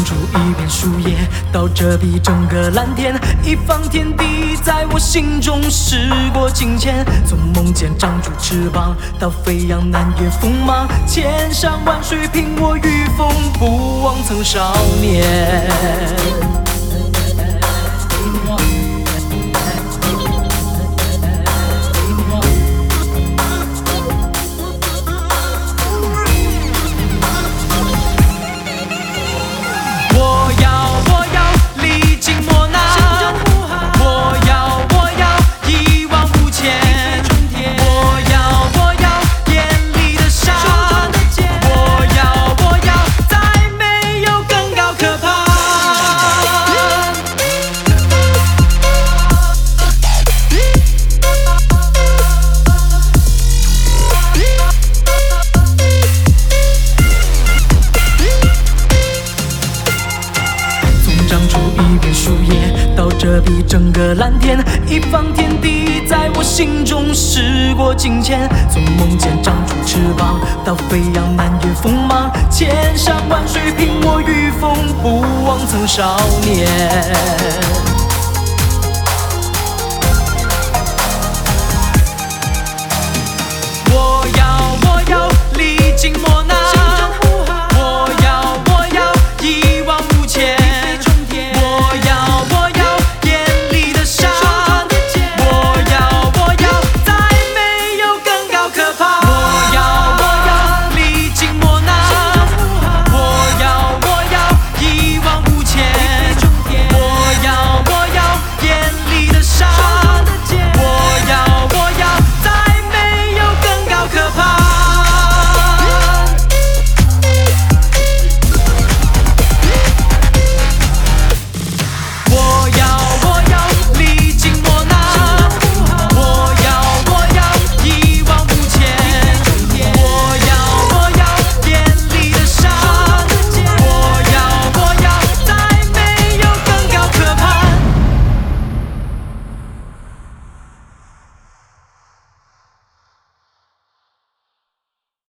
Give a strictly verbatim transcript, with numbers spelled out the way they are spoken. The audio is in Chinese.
出一片树叶，到这比整个蓝天，一方天地在我心中时过境迁。从梦见长出翅膀，到飞扬南越锋芒，千山万水凭我御风，不枉曾少年。到这比整个蓝天，一方天地在我心中时过境迁。从梦见长出翅膀，到飞扬南越锋芒，千山万水凭我御风，不枉曾少年。